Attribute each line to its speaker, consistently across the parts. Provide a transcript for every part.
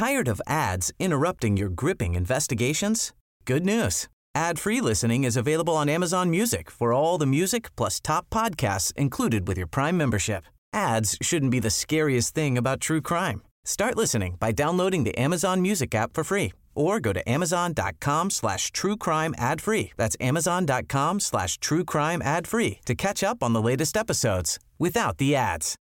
Speaker 1: Tired of ads interrupting your gripping investigations? Good news. Ad-free listening is available on Amazon Music for all the music plus top podcasts included with your Prime membership. Ads shouldn't be the scariest thing about true crime. Start listening by downloading the Amazon Music app for free or go to amazon.com/truecrime ad-free. That's amazon.com/truecrime ad-free to catch up on the latest episodes without the ads.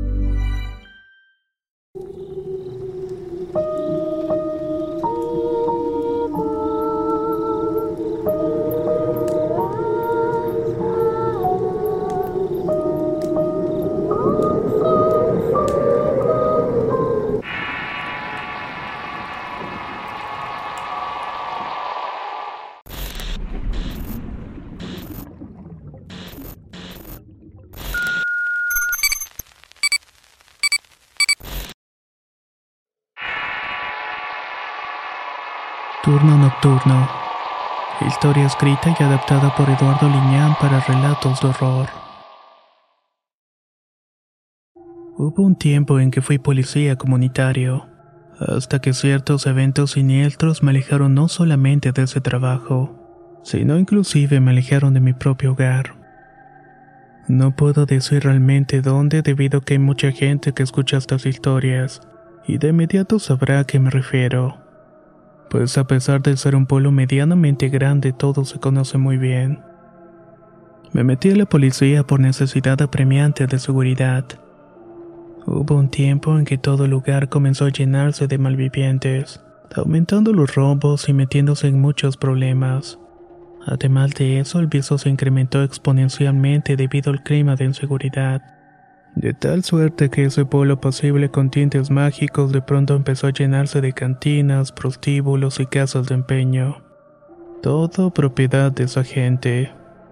Speaker 2: Turno Nocturno. Historia escrita y adaptada por Eduardo Liñán para relatos de horror. Hubo un tiempo en que fui policía comunitario, hasta que ciertos eventos siniestros me alejaron no solamente de ese trabajo, sino inclusive me alejaron de mi propio hogar. No puedo decir realmente dónde debido a que hay mucha gente que escucha estas historias, y de inmediato sabrá a qué me refiero. Pues a pesar de ser un pueblo medianamente grande, todo se conoce muy bien. Me metí a la policía por necesidad apremiante de seguridad. Hubo un tiempo en que todo el lugar comenzó a llenarse de malvivientes, aumentando los robos y metiéndose en muchos problemas. Además de eso, el vicio se incrementó exponencialmente debido al clima de inseguridad. De tal suerte que ese pueblo apacible con tintes mágicos de pronto empezó a llenarse de cantinas, prostíbulos y casas de empeño. Todo propiedad de esa gente.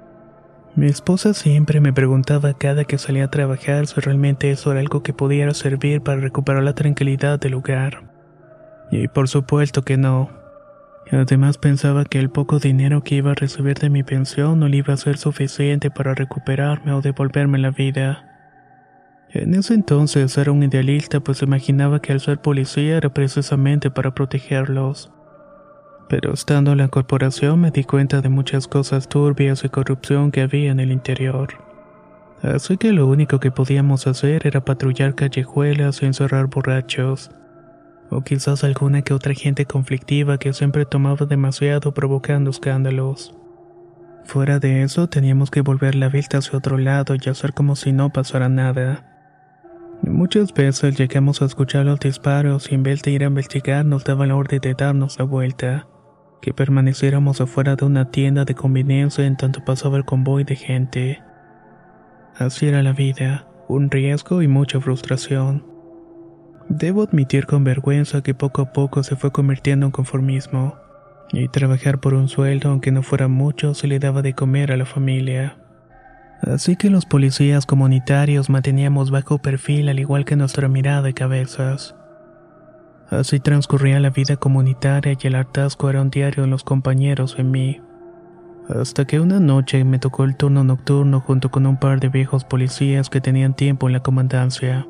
Speaker 2: Mi esposa siempre me preguntaba cada que salía a trabajar si realmente eso era algo que pudiera servir para recuperar la tranquilidad del lugar. Y por supuesto que no. Además pensaba que el poco dinero que iba a recibir de mi pensión no le iba a ser suficiente para recuperarme o devolverme la vida. En ese entonces era un idealista, pues imaginaba que al ser policía era precisamente para protegerlos. Pero estando en la corporación me di cuenta de muchas cosas turbias y corrupción que había en el interior. Así que lo único que podíamos hacer era patrullar callejuelas y encerrar borrachos. O quizás alguna que otra gente conflictiva que siempre tomaba demasiado provocando escándalos. Fuera de eso teníamos que volver la vista hacia otro lado y hacer como si no pasara nada. Muchas veces llegamos a escuchar los disparos y en vez de ir a investigar nos daban la orden de darnos la vuelta, que permaneciéramos afuera de una tienda de conveniencia en tanto pasaba el convoy de gente. Así era la vida, un riesgo y mucha frustración. Debo admitir con vergüenza que poco a poco se fue convirtiendo en conformismo, y trabajar por un sueldo, aunque no fuera mucho, se le daba de comer a la familia. Así que los policías comunitarios manteníamos bajo perfil al igual que nuestra mirada y cabezas. Así transcurría la vida comunitaria y el hartazgo era un diario en los compañeros y en mí. Hasta que una noche me tocó el turno nocturno junto con un par de viejos policías que tenían tiempo en la comandancia.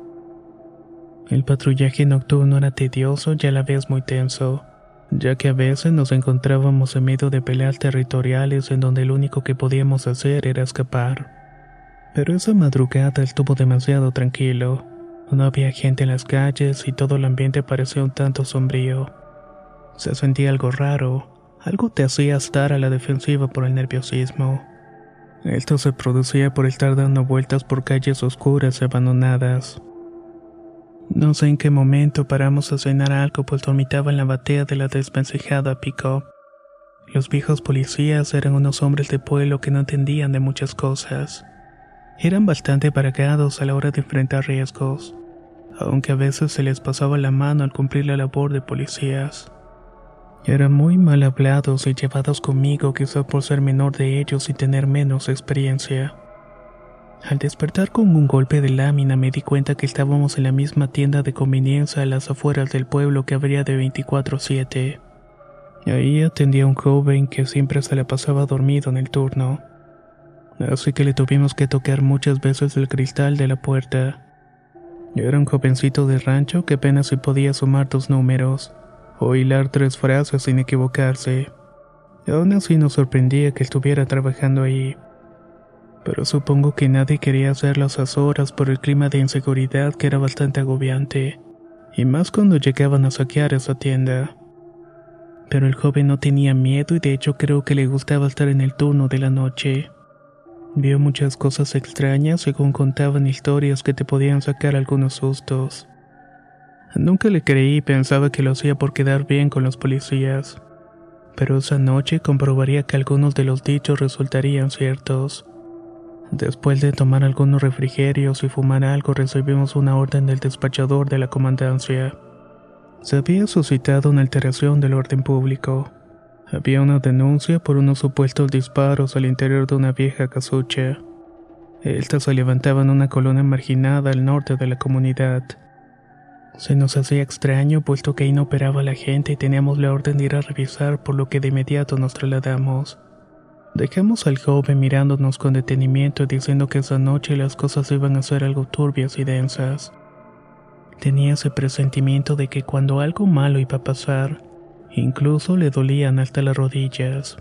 Speaker 2: El patrullaje nocturno era tedioso y a la vez muy tenso, ya que a veces nos encontrábamos en medio de peleas territoriales en donde lo único que podíamos hacer era escapar. Pero esa madrugada estuvo demasiado tranquilo. No había gente en las calles y todo el ambiente parecía un tanto sombrío. Se sentía algo raro, algo te hacía estar a la defensiva por el nerviosismo. Esto se producía por estar dando vueltas por calles oscuras y abandonadas. No sé en qué momento paramos a cenar algo, pues dormitaba en la batea de la desvencijada pick-up. Los viejos policías eran unos hombres de pueblo que no entendían de muchas cosas. Eran bastante bragados a la hora de enfrentar riesgos, aunque a veces se les pasaba la mano al cumplir la labor de policías. Eran muy mal hablados y llevados conmigo, quizás por ser menor de ellos y tener menos experiencia. Al despertar con un golpe de lámina me di cuenta que estábamos en la misma tienda de conveniencia a las afueras del pueblo que abría de 24/7. Ahí atendía a un joven que siempre se la pasaba dormido en el turno. Así que le tuvimos que tocar muchas veces el cristal de la puerta. Yo era un jovencito de rancho que apenas si podía sumar 2 números, o hilar 3 frases sin equivocarse. Aún así nos sorprendía que estuviera trabajando ahí. Pero supongo que nadie quería hacerlo a esas horas por el clima de inseguridad que era bastante agobiante, y más cuando llegaban a saquear esa tienda. Pero el joven no tenía miedo y de hecho creo que le gustaba estar en el turno de la noche. Vio muchas cosas extrañas según contaban historias que te podían sacar algunos sustos. Nunca le creí y pensaba que lo hacía por quedar bien con los policías. Pero esa noche comprobaría que algunos de los dichos resultarían ciertos. Después de tomar algunos refrigerios y fumar algo, recibimos una orden del despachador de la comandancia. Se había suscitado una alteración del orden público. Había una denuncia por unos supuestos disparos al interior de una vieja casucha. Esta se levantaba en una colonia marginada al norte de la comunidad. Se nos hacía extraño puesto que ahí no operaba la gente y teníamos la orden de ir a revisar, por lo que de inmediato nos trasladamos. Dejamos al joven mirándonos con detenimiento y diciendo que esa noche las cosas iban a ser algo turbias y densas. Tenía ese presentimiento de que cuando algo malo iba a pasar, incluso le dolían hasta las rodillas.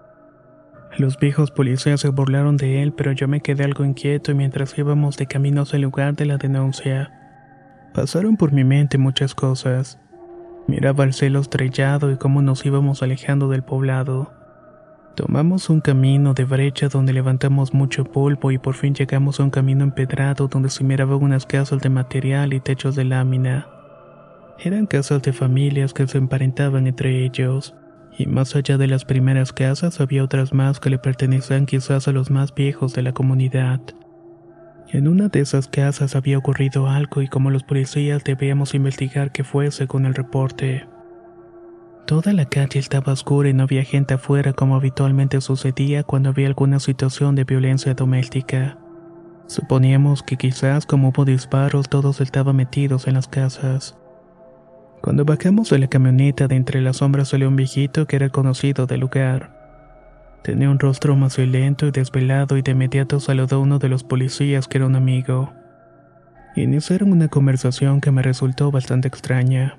Speaker 2: Los viejos policías se burlaron de él, pero yo me quedé algo inquieto y mientras íbamos de camino hacia el lugar de la denuncia, pasaron por mi mente muchas cosas. Miraba el cielo estrellado y cómo nos íbamos alejando del poblado. Tomamos un camino de brecha donde levantamos mucho polvo y por fin llegamos a un camino empedrado donde se miraban unas casas de material y techos de lámina. Eran casas de familias que se emparentaban entre ellos, y más allá de las primeras casas había otras más que le pertenecían quizás a los más viejos de la comunidad. En una de esas casas había ocurrido algo y como los policías debíamos investigar qué fue según el reporte. Toda la calle estaba oscura y no había gente afuera como habitualmente sucedía cuando había alguna situación de violencia doméstica. Suponíamos que quizás como hubo disparos todos estaban metidos en las casas. Cuando bajamos de la camioneta, de entre las sombras salió un viejito que era conocido del lugar. Tenía un rostro macilento y desvelado y de inmediato saludó a uno de los policías que era un amigo. Iniciaron una conversación que me resultó bastante extraña.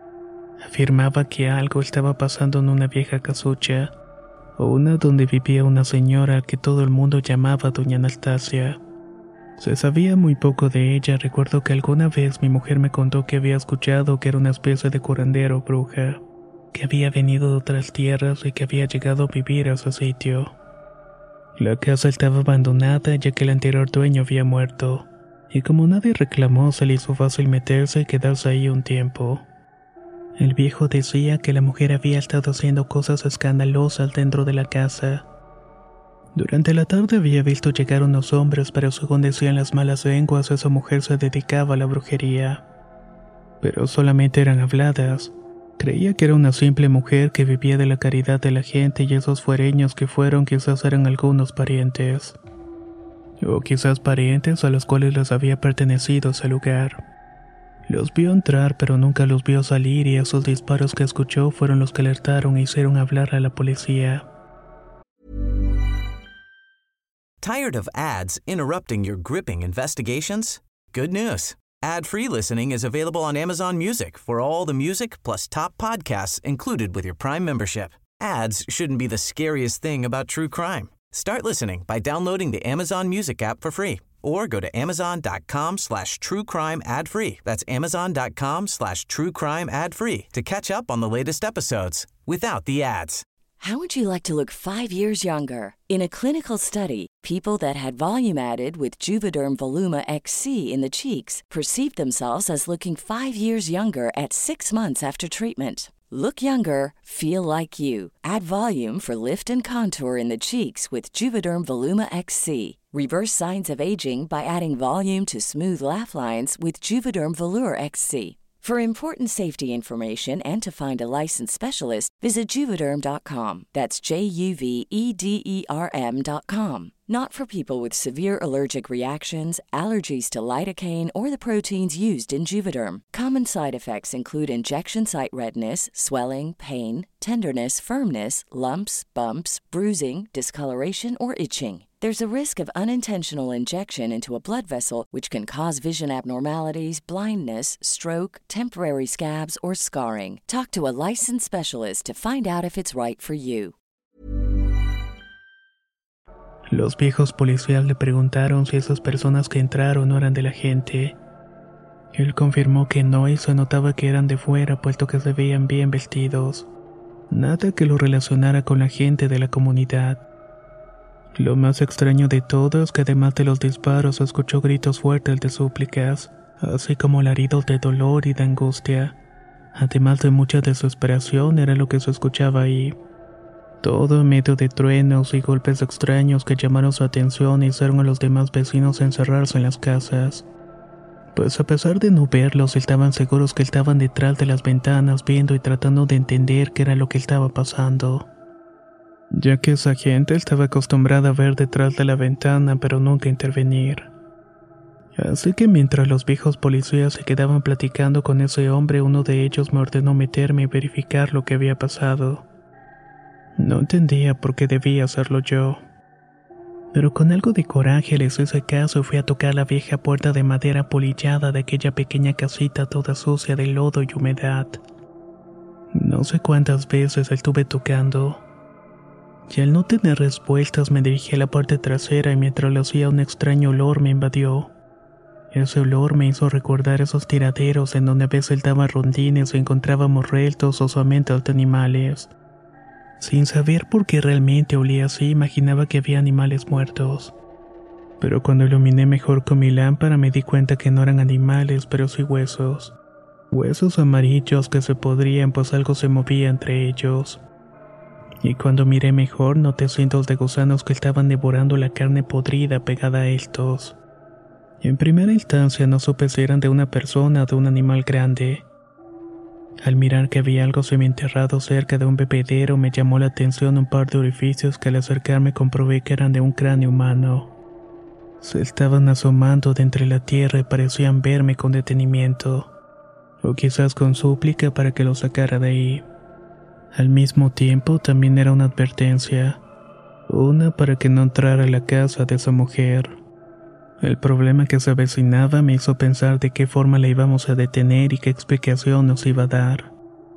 Speaker 2: Afirmaba que algo estaba pasando en una vieja casucha, o una donde vivía una señora que todo el mundo llamaba Doña Anastasia. Se sabía muy poco de ella. Recuerdo que alguna vez mi mujer me contó que había escuchado que era una especie de curandero o bruja, que había venido de otras tierras y que había llegado a vivir a ese sitio. La casa estaba abandonada ya que el anterior dueño había muerto, y como nadie reclamó se le hizo fácil meterse y quedarse ahí un tiempo. El viejo decía que la mujer había estado haciendo cosas escandalosas dentro de la casa. Durante la tarde había visto llegar unos hombres, pero según decían las malas lenguas, esa mujer se dedicaba a la brujería. Pero solamente eran habladas. Creía que era una simple mujer que vivía de la caridad de la gente y esos fuereños que fueron quizás eran algunos parientes. O quizás parientes a los cuales les había pertenecido ese lugar. Los vio entrar pero nunca los vio salir y esos disparos que escuchó fueron los que alertaron e hicieron hablar a la policía.
Speaker 1: Tired of ads interrupting your gripping investigations? Good news. Ad-free listening is available on Amazon Music for all the music plus top podcasts included with your Prime membership. Ads shouldn't be the scariest thing about true crime. Start listening by downloading the Amazon Music app for free or go to amazon.com/truecrime ad-free. That's amazon.com/truecrime ad-free to catch up on the latest episodes without the ads.
Speaker 3: How would you like to look 5 years younger? In a clinical study, people that had volume added with Juvederm Voluma XC in the cheeks perceived themselves as looking 5 years younger at 6 months after treatment. Look younger, feel like you. Add volume for lift and contour in the cheeks with Juvederm Voluma XC. Reverse signs of aging by adding volume to smooth laugh lines with Juvederm Volure XC. For important safety information and to find a licensed specialist, visit Juvederm.com. That's JUVEDERM.com. Not for people with severe allergic reactions, allergies to lidocaine, or the proteins used in Juvederm. Common side effects include injection site redness, swelling, pain, tenderness, firmness, lumps, bumps, bruising, discoloration, or itching. There's a risk of unintentional injection into a blood vessel, which can cause vision abnormalities, blindness, stroke, temporary scabs, or scarring. Talk to a licensed specialist to find out if it's right for you.
Speaker 2: Los viejos policías le preguntaron si esas personas que entraron no eran de la gente. Él confirmó que no y se notaba que eran de fuera, puesto que se veían bien vestidos. Nada que lo relacionara con la gente de la comunidad. Lo más extraño de todo es que además de los disparos se escuchó gritos fuertes de súplicas, así como alaridos de dolor y de angustia. Además de mucha desesperación era lo que se escuchaba ahí. Todo en medio de truenos y golpes extraños que llamaron su atención y hicieron a los demás vecinos encerrarse en las casas. Pues a pesar de no verlos, estaban seguros que estaban detrás de las ventanas viendo y tratando de entender qué era lo que estaba pasando. Ya que esa gente estaba acostumbrada a ver detrás de la ventana pero nunca intervenir. Así que mientras los viejos policías se quedaban platicando con ese hombre, uno de ellos me ordenó meterme y verificar lo que había pasado. No entendía por qué debía hacerlo yo. Pero con algo de coraje les hice caso y fui a tocar la vieja puerta de madera polillada de aquella pequeña casita toda sucia de lodo y humedad. No sé cuántas veces estuve tocando. Y al no tener respuestas me dirigí a la parte trasera y mientras lo hacía un extraño olor me invadió. Ese olor me hizo recordar esos tiraderos en donde a veces daban rondines y encontrábamos restos o osamentos de animales. Sin saber por qué realmente olía así, imaginaba que había animales muertos. Pero cuando iluminé mejor con mi lámpara me di cuenta que no eran animales, pero sí huesos. Huesos amarillos que se podrían, pues algo se movía entre ellos. Y cuando miré mejor noté cientos de gusanos que estaban devorando la carne podrida pegada a estos. En primera instancia no supe si eran de una persona o de un animal grande. Al mirar que había algo semienterrado cerca de un bebedero me llamó la atención un par de orificios que al acercarme comprobé que eran de un cráneo humano. Se estaban asomando de entre la tierra y parecían verme con detenimiento, o quizás con súplica para que lo sacara de ahí. Al mismo tiempo también era una advertencia, una para que no entrara a la casa de esa mujer. El problema que se avecinaba me hizo pensar de qué forma la íbamos a detener y qué explicación nos iba a dar.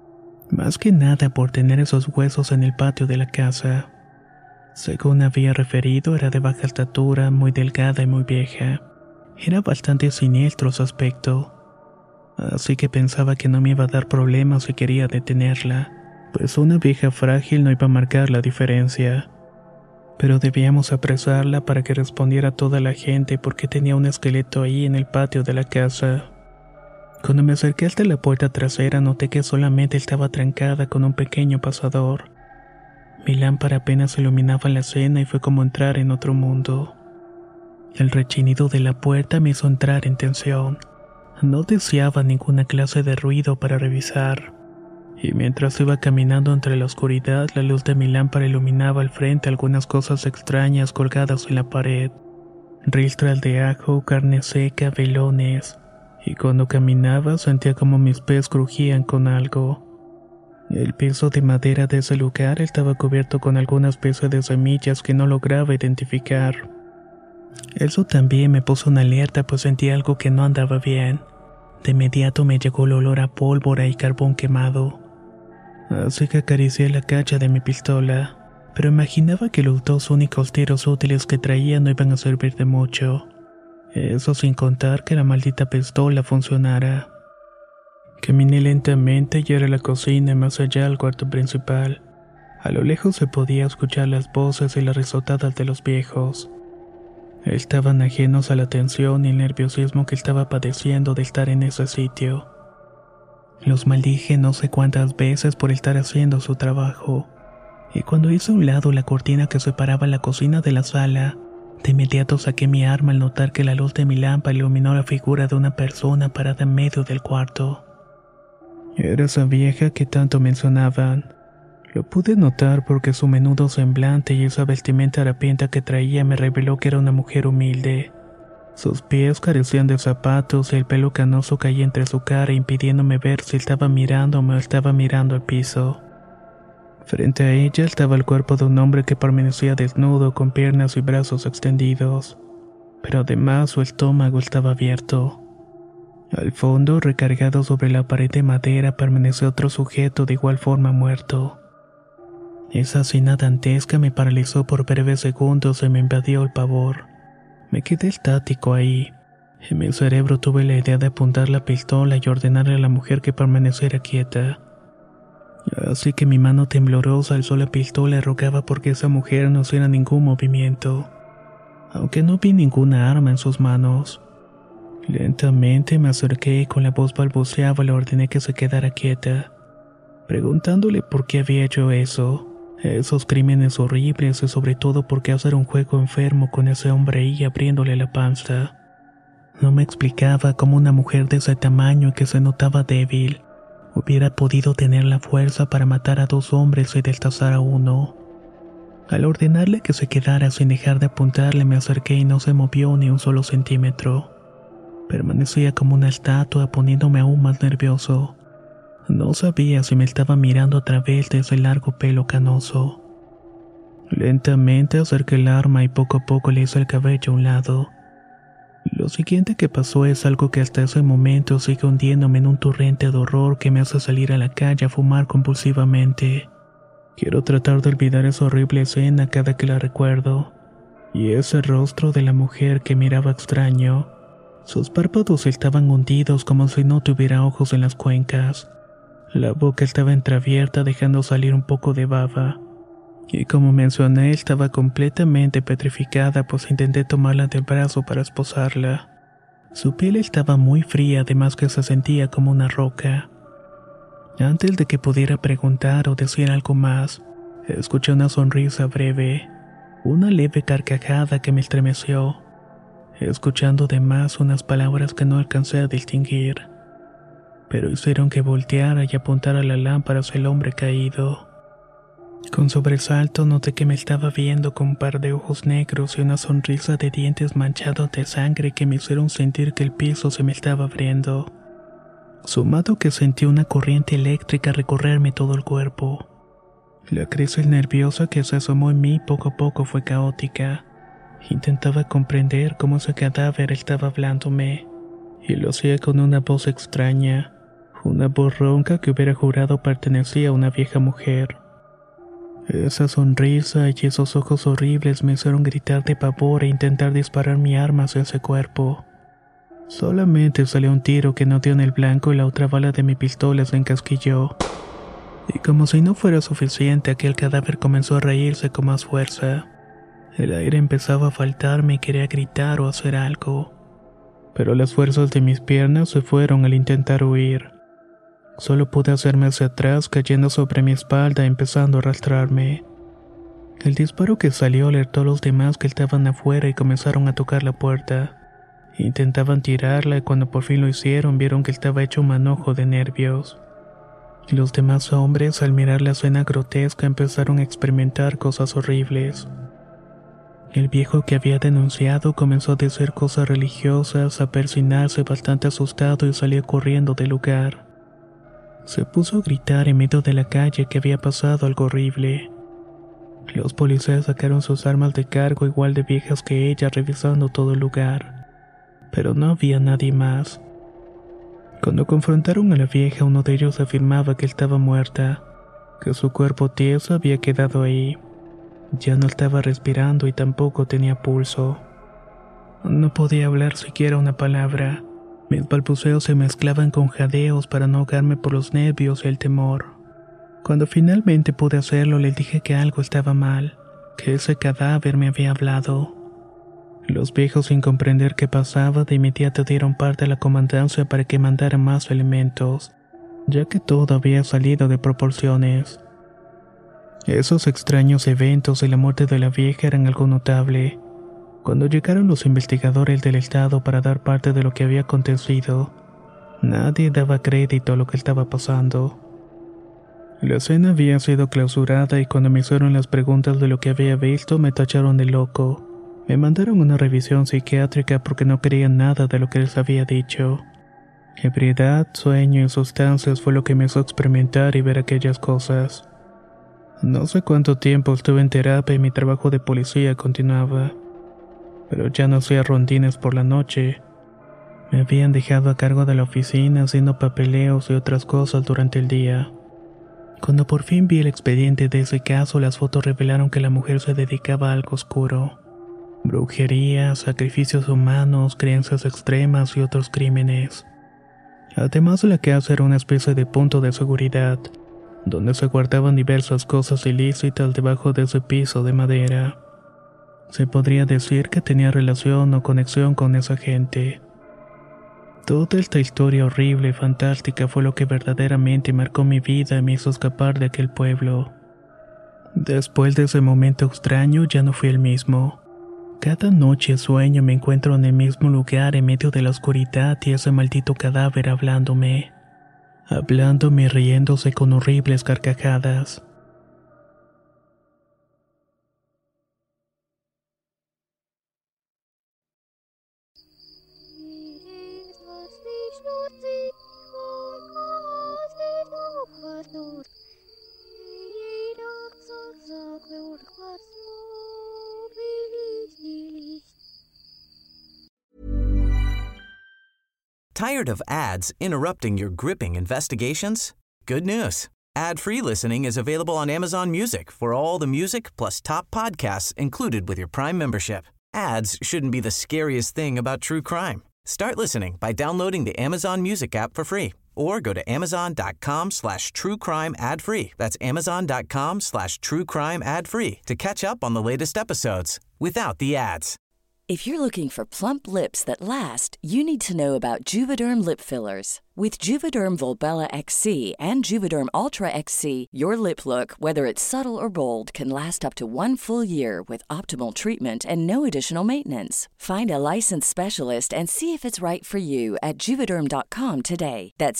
Speaker 2: Más que nada por tener esos huesos en el patio de la casa. Según había referido, era de baja estatura, muy delgada y muy vieja. Era bastante siniestro su aspecto. Así que pensaba que no me iba a dar problemas si quería detenerla, pues una vieja frágil no iba a marcar la diferencia. Pero debíamos apresarla para que respondiera a toda la gente porque tenía un esqueleto ahí en el patio de la casa. Cuando me acerqué hasta la puerta trasera noté que solamente estaba trancada con un pequeño pasador. Mi lámpara apenas iluminaba la escena y fue como entrar en otro mundo. El rechinido de la puerta me hizo entrar en tensión. No deseaba ninguna clase de ruido para revisar. Y mientras iba caminando entre la oscuridad, la luz de mi lámpara iluminaba al frente algunas cosas extrañas colgadas en la pared. Ristras de ajo, carne seca, velones. Y cuando caminaba sentía como mis pies crujían con algo. El piso de madera de ese lugar estaba cubierto con alguna especie de semillas que no lograba identificar. Eso también me puso en alerta, pues sentí algo que no andaba bien. De inmediato me llegó el olor a pólvora y carbón quemado. Así que acaricié la cacha de mi pistola, pero imaginaba que los dos únicos tiros útiles que traía no iban a servir de mucho. Eso sin contar que la maldita pistola funcionara. Caminé lentamente y era la cocina y más allá el cuarto principal. A lo lejos se podía escuchar las voces y las risotadas de los viejos. Estaban ajenos a la tensión y el nerviosismo que estaba padeciendo de estar en ese sitio. Los maldije no sé cuántas veces por estar haciendo su trabajo. Y cuando hice a un lado la cortina que separaba la cocina de la sala, de inmediato saqué mi arma al notar que la luz de mi lámpara iluminó la figura de una persona parada en medio del cuarto. Era esa vieja que tanto mencionaban. Lo pude notar porque su menudo semblante y esa vestimenta harapienta que traía me reveló que era una mujer humilde. Sus pies carecían de zapatos y el pelo canoso caía entre su cara impidiéndome ver si estaba mirándome o estaba mirando al piso. Frente a ella estaba el cuerpo de un hombre que permanecía desnudo con piernas y brazos extendidos, pero además su estómago estaba abierto. Al fondo, recargado sobre la pared de madera, permaneció otro sujeto de igual forma muerto. Esa escena dantesca me paralizó por breves segundos y me invadió el pavor. Me quedé estático ahí. En mi cerebro tuve la idea de apuntar la pistola y ordenarle a la mujer que permaneciera quieta. Así que mi mano temblorosa alzó la pistola y rogaba porque esa mujer no hiciera ningún movimiento, aunque no vi ninguna arma en sus manos. Lentamente me acerqué y con la voz balbuceaba le ordené que se quedara quieta, preguntándole por qué había hecho eso. Esos crímenes horribles y sobre todo por qué hacer un juego enfermo con ese hombre ahí abriéndole la panza. No me explicaba cómo una mujer de ese tamaño y que se notaba débil hubiera podido tener la fuerza para matar a 2 hombres y destazar a uno. Al ordenarle que se quedara sin dejar de apuntarle me acerqué y no se movió ni un solo centímetro. Permanecía como una estatua poniéndome aún más nervioso. No sabía si me estaba mirando a través de ese largo pelo canoso. Lentamente acerqué el arma y poco a poco le hice el cabello a un lado. Lo siguiente que pasó es algo que hasta ese momento sigue hundiéndome en un torrente de horror que me hace salir a la calle a fumar compulsivamente. Quiero tratar de olvidar esa horrible escena cada que la recuerdo. Y ese rostro de la mujer que miraba extraño. Sus párpados estaban hundidos como si no tuviera ojos en las cuencas. La boca estaba entreabierta dejando salir un poco de baba. Y como mencioné, estaba completamente petrificada pues intenté tomarla del brazo para esposarla. Su piel estaba muy fría, además que se sentía como una roca. Antes de que pudiera preguntar o decir algo más, escuché una sonrisa breve, una leve carcajada que me estremeció, escuchando además unas palabras que no alcancé a distinguir, pero hicieron que volteara y apuntara la lámpara hacia el hombre caído. Con sobresalto noté que me estaba viendo con un par de ojos negros y una sonrisa de dientes manchados de sangre que me hicieron sentir que el piso se me estaba abriendo. Sumado que sentí una corriente eléctrica recorrerme todo el cuerpo. La crisis nerviosa que se asomó en mí poco a poco fue caótica. Intentaba comprender cómo ese cadáver estaba hablándome, y lo hacía con una voz extraña, una voz ronca que hubiera jurado pertenecía a una vieja mujer. Esa sonrisa y esos ojos horribles me hicieron gritar de pavor e intentar disparar mi arma hacia ese cuerpo. Solamente salió un tiro que no dio en el blanco y la otra bala de mi pistola se encasquilló. Y como si no fuera suficiente, aquel cadáver comenzó a reírse con más fuerza. El aire empezaba a faltarme y quería gritar o hacer algo. Pero las fuerzas de mis piernas se fueron al intentar huir. Solo pude hacerme hacia atrás, cayendo sobre mi espalda, empezando a arrastrarme. El disparo que salió alertó a los demás que estaban afuera y comenzaron a tocar la puerta. Intentaban tirarla y cuando por fin lo hicieron, vieron que estaba hecho un manojo de nervios. Los demás hombres, al mirar la escena grotesca, empezaron a experimentar cosas horribles. El viejo que había denunciado comenzó a decir cosas religiosas, a persignarse bastante asustado y salió corriendo del lugar. Se puso a gritar en medio de la calle que había pasado algo horrible. Los policías sacaron sus armas de cargo igual de viejas que ella, revisando todo el lugar. Pero no había nadie más. Cuando confrontaron a la vieja, uno de ellos afirmaba que estaba muerta, que su cuerpo tieso había quedado ahí. Ya no estaba respirando y tampoco tenía pulso. No podía hablar siquiera una palabra. Mis balbuceos se mezclaban con jadeos para no ahogarme por los nervios y el temor. Cuando finalmente pude hacerlo, le dije que algo estaba mal, que ese cadáver me había hablado. Los viejos, sin comprender qué pasaba, de inmediato dieron parte a la comandancia para que mandara más elementos, ya que todo había salido de proporciones. Esos extraños eventos y la muerte de la vieja eran algo notable. Cuando llegaron los investigadores del estado para dar parte de lo que había acontecido, nadie daba crédito a lo que estaba pasando. La escena había sido clausurada y cuando me hicieron las preguntas de lo que había visto me tacharon de loco. Me mandaron a una revisión psiquiátrica porque no creían nada de lo que les había dicho. Ebriedad, sueño y sustancias fue lo que me hizo experimentar y ver aquellas cosas. No sé cuánto tiempo estuve en terapia y mi trabajo de policía continuaba. Pero ya no hacía rondines por la noche. Me habían dejado a cargo de la oficina haciendo papeleos y otras cosas durante el día. Cuando por fin vi el expediente de ese caso, las fotos revelaron que la mujer se dedicaba a algo oscuro. Brujería, sacrificios humanos, creencias extremas y otros crímenes. Además, la casa era una especie de punto de seguridad, donde se guardaban diversas cosas ilícitas debajo de ese piso de madera. Se podría decir que tenía relación o conexión con esa gente. Toda esta historia horrible y fantástica fue lo que verdaderamente marcó mi vida y me hizo escapar de aquel pueblo. Después de ese momento extraño ya no fui el mismo. Cada noche sueño me encuentro en el mismo lugar en medio de la oscuridad y ese maldito cadáver hablándome y riéndose con horribles carcajadas.
Speaker 1: Tired of ads interrupting your gripping investigations? Good news. Ad-free listening is available on Amazon Music for all the music plus top podcasts included with your Prime membership. Ads shouldn't be the scariest thing about true crime. Start listening by downloading the Amazon Music app for free or go to amazon.com/truecrime ad-free. That's amazon.com/truecrime ad-free to catch up on the latest episodes without the ads.
Speaker 3: If you're looking for plump lips that last, you need to know about Juvederm lip fillers. With Juvederm Volbella XC and Juvederm Ultra XC, your lip look, whether it's subtle or bold, can last up to 1 full year with optimal treatment and no additional maintenance. Find a licensed specialist and see if it's right for you at Juvederm.com today. That's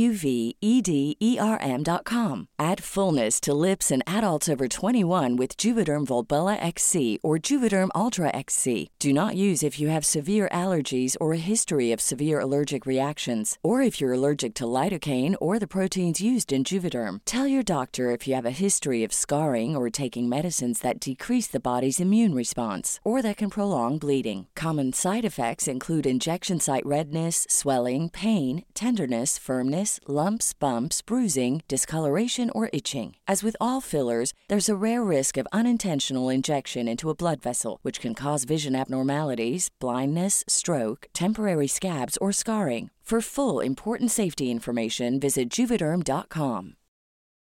Speaker 3: JUVEDERM.com. Add fullness to lips in adults over 21 with Juvederm Volbella XC or Juvederm Ultra XC. Do not use if you have severe allergies or a history of severe allergic reactions, or if you're allergic to lidocaine or the proteins used in Juvederm. Tell your doctor if you have a history of scarring or taking medicines that decrease the body's immune response or that can prolong bleeding. Common side effects include injection site redness, swelling, pain, tenderness, firmness, lumps, bumps, bruising, discoloration, or itching. As with all fillers, there's a rare risk of unintentional injection into a blood vessel, which can cause vision abnormalities, blindness, stroke, temporary scabs, or scarring. For full, important safety information, visit Juvederm.com.